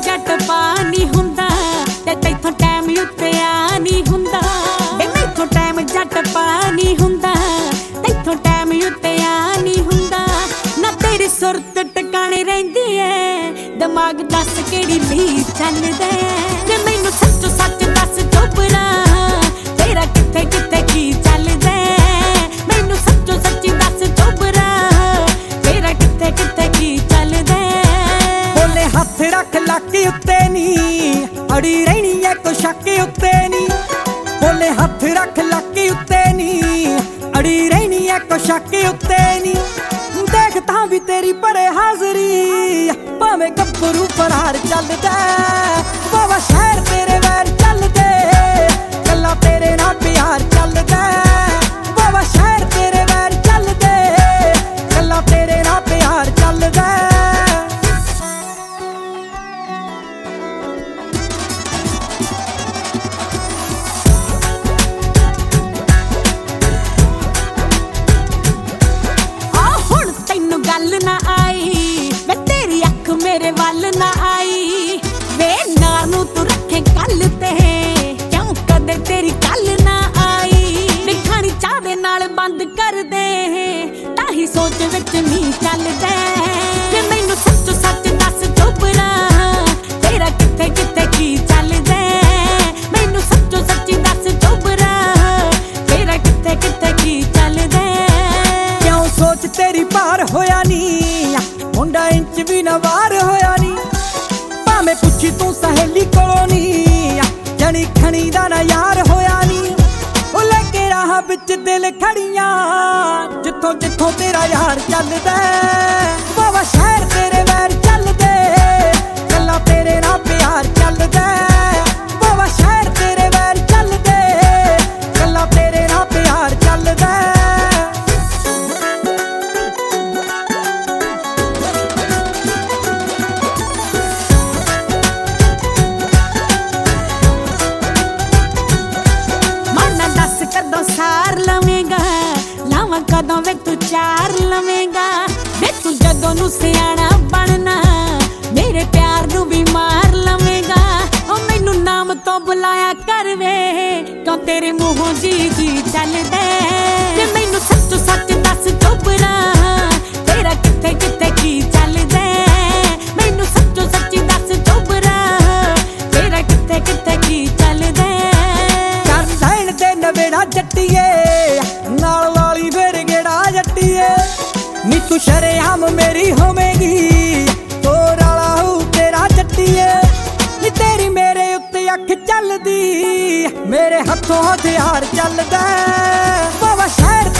जट पा नहीं हुंदा ते तैथों टाइम उत्ते आ नहीं हुंदा वे मैथों टाइम जट पा नहीं हुंदा तैथों टाइम उत्ते आ नहीं हुंदा ना तेरी सुरत टकाने रहिंदी है दिमाग दस केड़ी ली चलदा ते मैनू सच्चो सच दस चोपड़ा तेरा किथे किथे की चलदा मैनू सच्चो सच्ची दस चोपड़ा तेरा किथे किथे की चलदा बोले हथ रख लाके उत्ते नी अड़ी रहनी है को शक उत्ते नी बोले हथ रख लाके उत्ते नी अड़ी रहनी है को शक उत्ते नी देखता भी तेरी परे हाजरी भावे गब्बरू फरार चलदा बाबा शहर तेरे वैर चलदे गल्ला तेरे नाल प्यार चलदा बाबा शहर तेरे वैर चलदे गल्ला तेरे नाल प्यार चलदा गल ना आई वे तेरी अख मेरे वल ना आई वे नार नू तू रखे कल ते क्यों कदे तेरी कल ना आई वे खानी चाह दे नाल बंद कर दे ताही सोच विच नहीं चलदा जे मैनू सच सच दस चोपड़ा तेरा किथे किथे की चलदा मैनू सच सच्ची दस चोपड़ा तेरा किथे किथे की चलदा क्यों सोच तेरी पार होया नी मुंडा इंच भी ना वार होया नी भावे पुछी तू सहेली कोलों नी जनी खनी दा ना यार होया नी ओ लेके राह विच दिल खड़ियां जिथों जिथों तेरा यार चलदा बाबा शहर तेरे वैर चलदे गल्ला तेरे नाल प्यार चलदा बाबा शहर तेरे वैर चलदे गल्ला तेरे नाल प्यार चलदा सार लवेगा लावा कदों वे तू चार लवेगा वे तू जदों नू सियाना बनना मेरे प्यार नू भी मार लवेगा ओ मैनू नाम तो बुलाया कर वे क्यों तेरे मुंहों जी जी चलदा ते मैनू सच सच दस चोपड़ा तेरा किथे किथे की चलदा मैनू सच सच्ची दस चोपड़ा तेरा किथे किथे की चलदा नवेड़ा जट्टीए नाल वाली फिर गेड़ा जट्टीए नी तू शरेआम मेरी होवेगी तोर वाला हो तेरा जट्टीए नी तेरी मेरे उत्ते अख चलदी मेरे हथों हथियार चलदा बाबा शहर